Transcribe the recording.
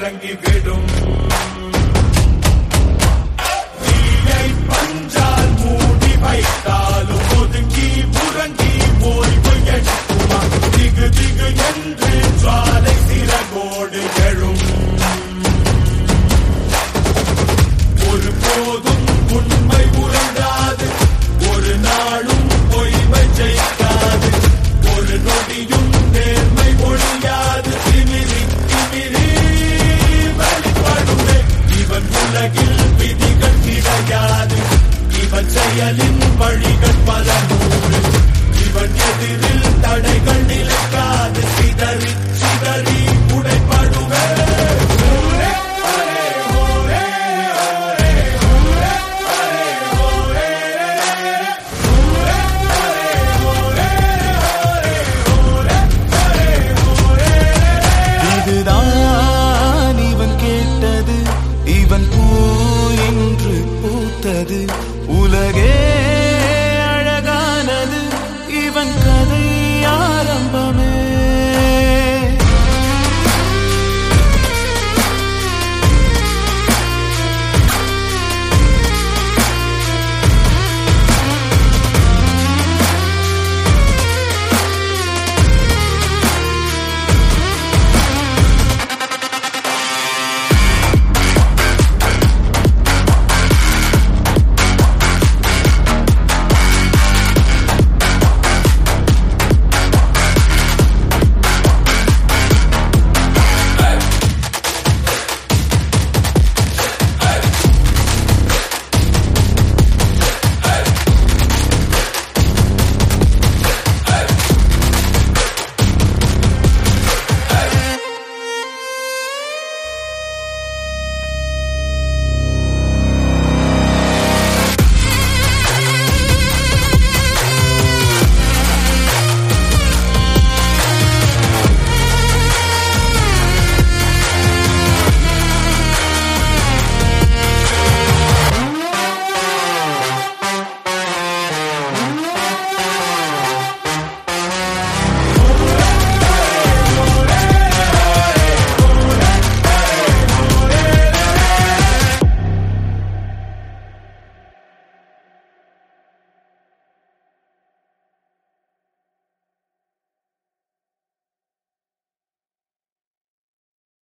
இறங்கிவிடும். தீயை பஞ்சால் மூடி வைத்தாலும் ஒதுங்கி உறங்கி ஓய்வு எடுக்குமா? திகு திகு என்று ஜுவாலை சிறகோடு எழும். ஒரு போதும் உண்மை உறங்காது, ஒரு நாளும் பொய்மை ஜெயிக்காது, ஒரு நொடியும் நேர்மை ஒழியாது. திமிரி திமிரி வெளிப்படுமே. இவன் உலகில் விதிகள் கிடையாது, இவன் செயலின் வழிகள் பல நூறு. இவன் எதிரில் தடைகள் நிலைக்காது, சிதறி சிதறி உடைப்படுவே. இதுதான் இவன் கேட்டது, இவன் பூ என்று பூத்தது.